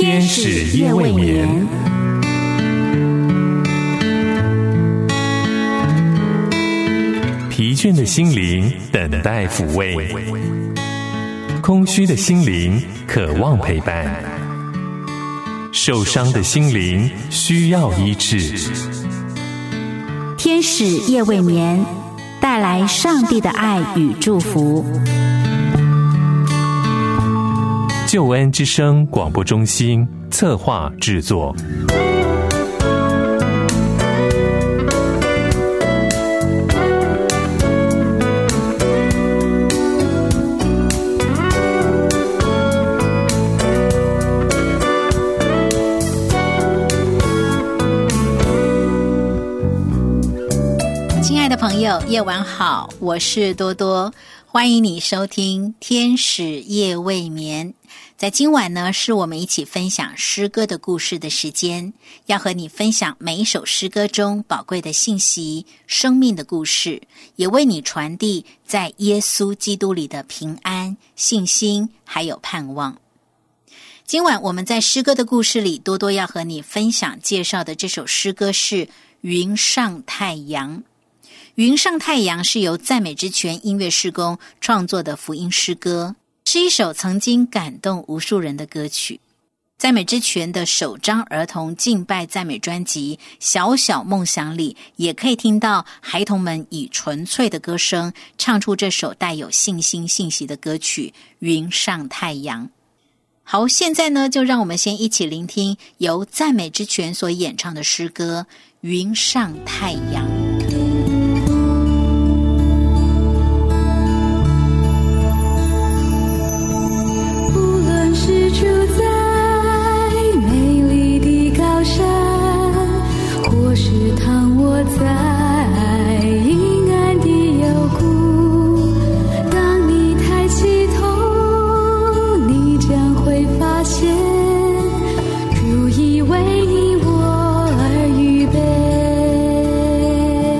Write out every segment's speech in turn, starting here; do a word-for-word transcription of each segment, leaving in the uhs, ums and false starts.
天使夜未眠，疲倦的心灵等待抚慰，空虚的心灵渴望陪伴，受伤的心灵需要医治。 天使夜未眠，带来上帝的爱与祝福。 救恩之声广播中心策划制作。 亲爱的朋友，夜晚好，我是多多，欢迎你收听天使夜未眠。在今晚呢，是我们一起分享诗歌的故事的时间，要和你分享每一首诗歌中宝贵的信息、生命的故事，也为你传递在耶稣基督里的平安、信心还有盼望。今晚我们在诗歌的故事里，多多要和你分享介绍的这首诗歌是《云上太阳》。云上太阳是由赞美之泉音乐事工创作的福音诗歌，是一首曾经感动无数人的歌曲。赞美之泉的首张儿童敬拜赞美专辑《小小梦想》里，也可以听到孩童们以纯粹的歌声唱出这首带有信心信息的歌曲《云上太阳》。好，现在呢，就让我们先一起聆听由赞美之泉所演唱的诗歌《云上太阳》。 住在美丽的高山，或是躺卧在阴暗的幽谷，当你抬起头，你将会发现主已为你我而预备。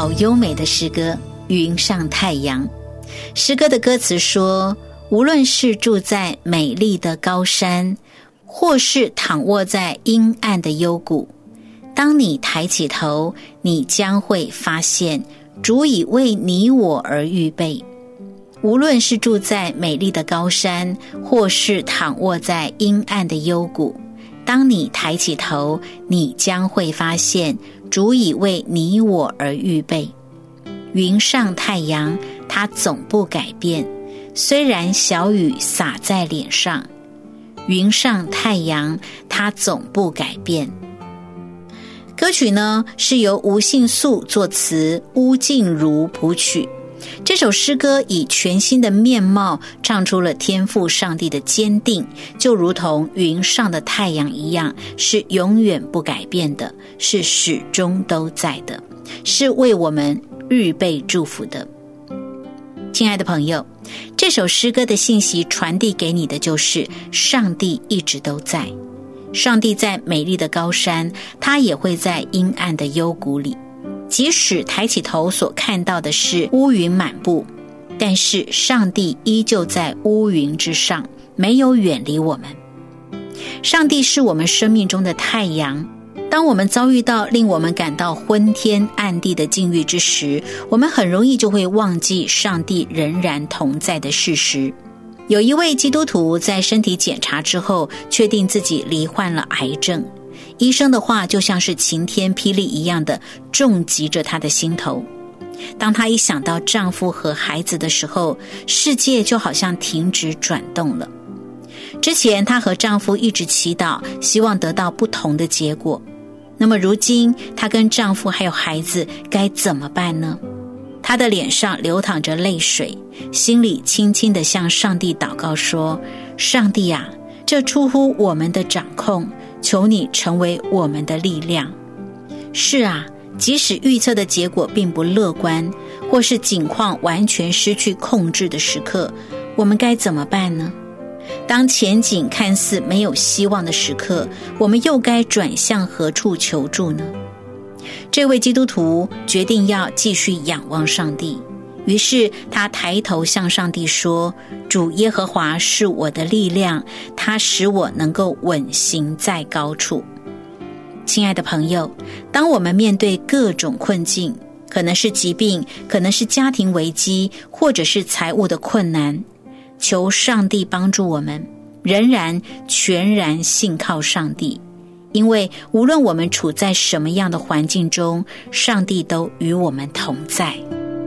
好优美的诗歌《云上太阳》。诗歌的歌词说，无论是住在美丽的高山，或是躺卧在阴暗的幽谷，当你抬起头，你将会发现主已为你我而预备。无论是住在美丽的高山，或是躺卧在阴暗的幽谷，当你抬起头，你将会发现主已为你我而预备。云上太阳，它总不改变，虽然小雨洒在脸上。云上太阳，它总不改变。歌曲呢是由吴信素作词，巫静茹谱曲。这首诗歌以全新的面貌唱出了天父上帝的坚定，就如同云上的太阳一样，是永远不改变的，是始终都在的，是为我们预备祝福的。亲爱的朋友，这首诗歌的信息传递给你的就是上帝一直都在。上帝在美丽的高山，他也会在阴暗的幽谷里。即使抬起头所看到的是乌云满布，但是上帝依旧在乌云之上，没有远离我们。上帝是我们生命中的太阳，当我们遭遇到令我们感到昏天暗地的境遇之时，我们很容易就会忘记上帝仍然同在的事实。有一位基督徒在身体检查之后，确定自己罹患了癌症。医生的话就像是晴天霹雳一样的重击着她的心头。当她一想到丈夫和孩子的时候，世界就好像停止转动了。之前她和丈夫一直祈祷，希望得到不同的结果。那么如今她跟丈夫还有孩子该怎么办呢？她的脸上流淌着泪水，心里轻轻地向上帝祷告说，上帝啊，这出乎我们的掌控，求你成为我们的力量。是啊，即使预测的结果并不乐观，或是景况完全失去控制的时刻，我们该怎么办呢？当前景看似没有希望的时刻，我们又该转向何处求助呢？这位基督徒决定要继续仰望上帝，于是他抬头向上帝说，主耶和华是我的力量，他使我能够稳行在高处。亲爱的朋友，当我们面对各种困境，可能是疾病，可能是家庭危机，或者是财务的困难，求上帝帮助我们，仍然全然信靠上帝。因为无论我们处在什么样的环境中，上帝都与我们同在。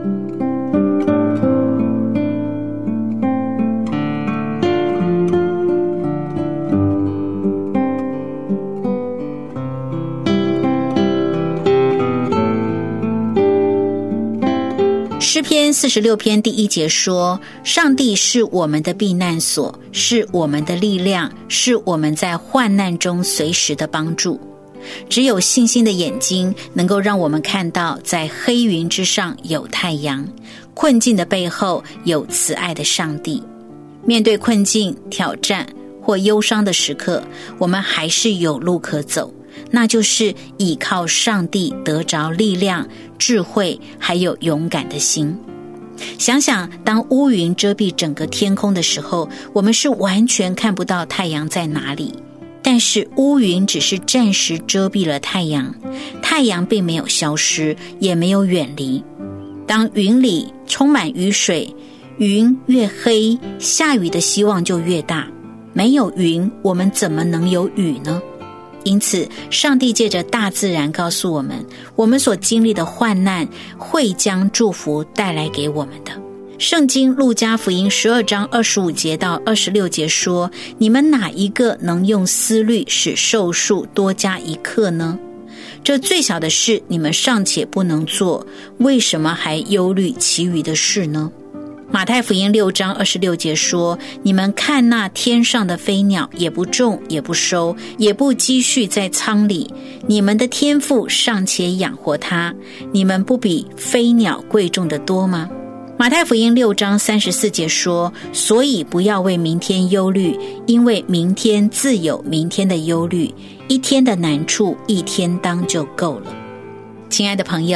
诗篇四十六篇第一节说，上帝是我们的避难所，是我们的力量，是我们在患难中随时的帮助。只有信心的眼睛能够让我们看到，在黑云之上有太阳，困境的背后有慈爱的上帝。面对困境、挑战或忧伤的时刻，我们还是有路可走，那就是倚靠上帝得着力量、智慧还有勇敢的心。想想当乌云遮蔽整个天空的时候，我们是完全看不到太阳在哪里，但是乌云只是暂时遮蔽了太阳，太阳并没有消失，也没有远离。当云里充满雨水，云越黑，下雨的希望就越大。没有云，我们怎么能有雨呢？因此上帝借着大自然告诉我们，我们所经历的患难会将祝福带来给我们的。圣经路加福音十二章二十五节到二十六节说，你们哪一个能用思虑使寿数多加一刻呢？这最小的事你们尚且不能做，为什么还忧虑其余的事呢？马太福音六章二十六节说，你们看那天上的飞鸟，也不种也不收，也不积蓄在仓里，你们的天父尚且养活它，你们不比飞鸟贵重得多吗？马太福音六章三十四节说，所以不要为明天忧虑，因为明天自有明天的忧虑，一天的难处一天当就够了。亲爱的朋友，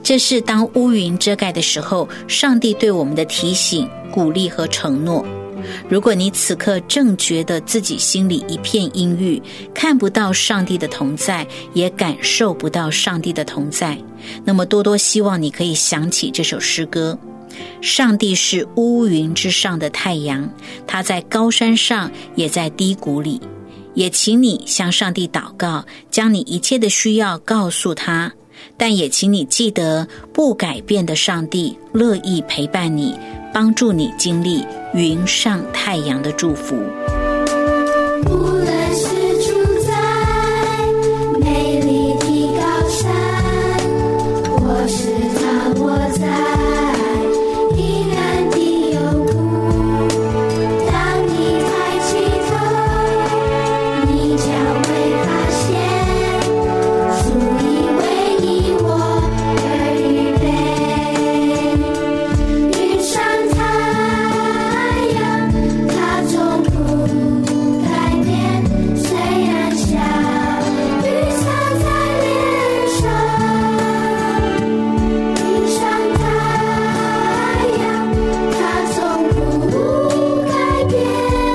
这是当乌云遮盖的时候，上帝对我们的提醒、鼓励和承诺。如果你此刻正觉得自己心里一片阴郁，看不到上帝的同在，也感受不到上帝的同在，那么多多希望你可以想起这首诗歌。上帝是乌云之上的太阳，他在高山上，也在低谷里。也请你向上帝祷告，将你一切的需要告诉他，但也请你记得，不改变的上帝乐意陪伴你，帮助你经历云上太阳的祝福。 无论是住在美丽的高山，或是躺卧在阴暗的幽谷，当你抬起头，你将会发现，主已为你我而预备。云上太阳，它总不改变，虽然下雨洒在脸上。云上太阳，它总不改变，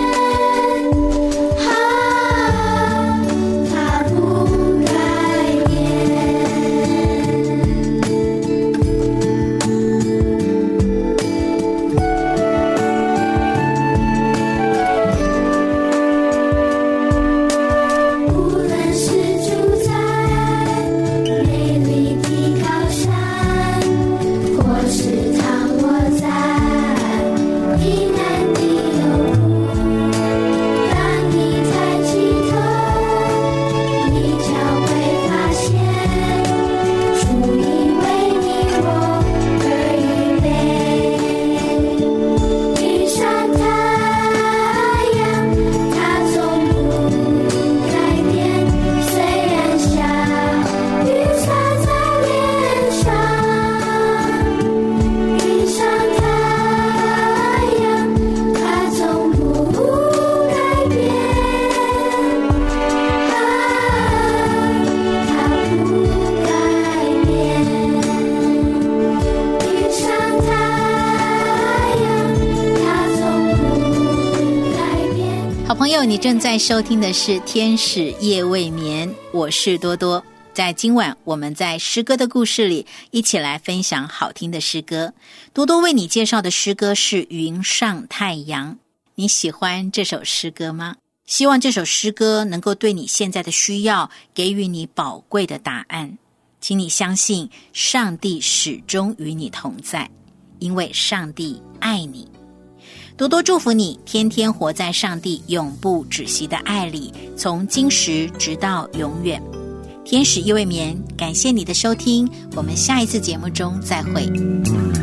啊，它不改变。无论是住在美丽的高山，或是躺卧在阴暗的幽谷，当你抬起头，你将会发现，主已为你我而预备。云上太阳，它总不改变，虽然下雨洒在脸上。云上太阳，它总不改变，啊，它不改变。云上太阳，它总不改变。 好朋友，你正在收听的是天使夜未眠，我是多多。在今晚我们在诗歌的故事里一起来分享好听的诗歌。多多为你介绍的诗歌是云上太阳。你喜欢这首诗歌吗？希望这首诗歌能够对你现在的需要给予你宝贵的答案。请你相信上帝始终与你同在，因为上帝爱你。多多祝福你天天活在上帝永不止息的爱里，从今时直到永远。天使夜未眠，感谢你的收听，我们下一次节目中再会。